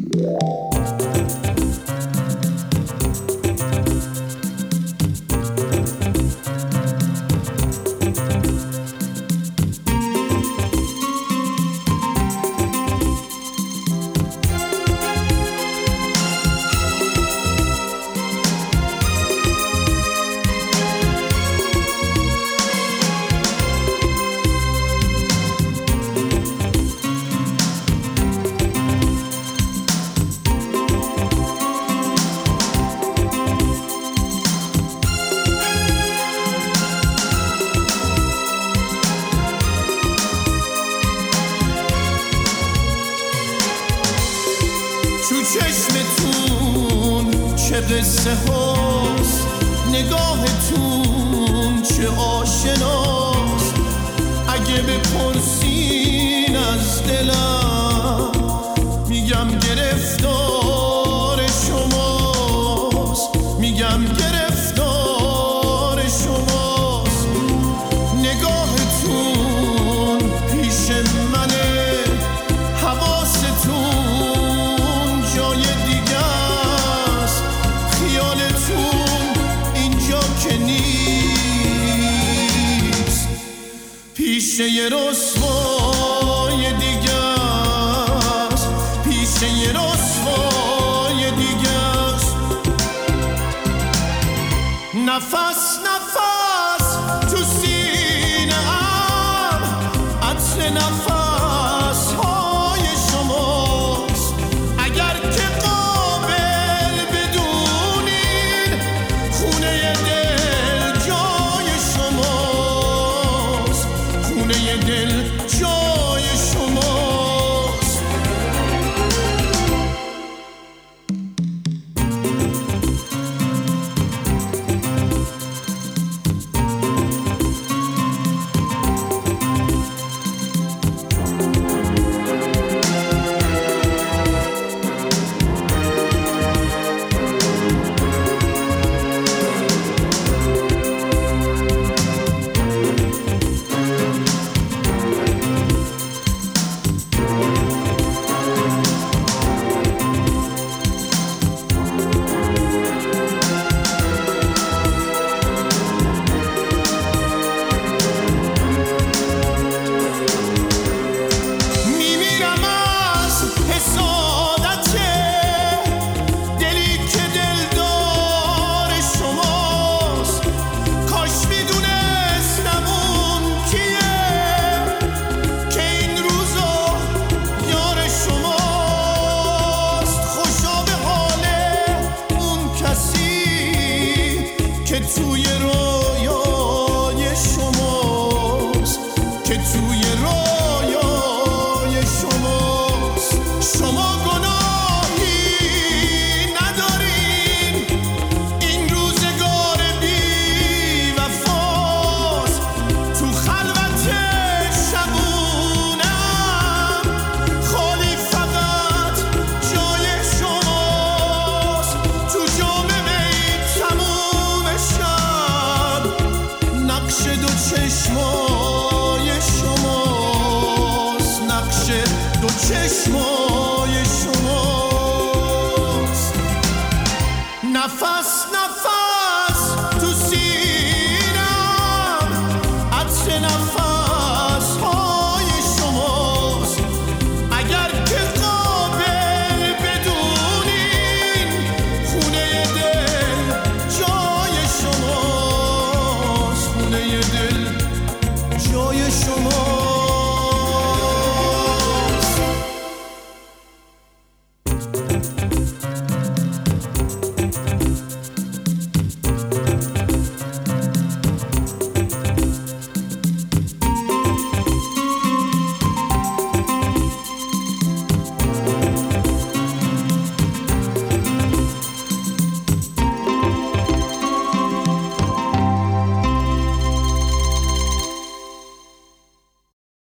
چشمتون چه قصه هاست، نگاهتون چه آشناست. اگه بپرسین از دلم میگم گرفتار شماست، میگم گرفتار شماست. نگاهتون پیش منه، حواستون جای دیگه است، خیالتون اینجا که نیست، پیش یه رسوای دیگه است، پیش یه رسوای دیگه است. نفس نفس تو سینه‌ام، عطر نفس های شماست. اگر که قابل بدونین خونه دل جای شماست، خونه دل جای شماست. که توی رویای شماست، که توی رویای شماست. شما گناهی ندارین، این روزگار بی وفاست. تو خلوت شبونم خالی فقط جای شماست. تو جام نقش دو چشمای شماست، نقش دو چشمای شماست. نفس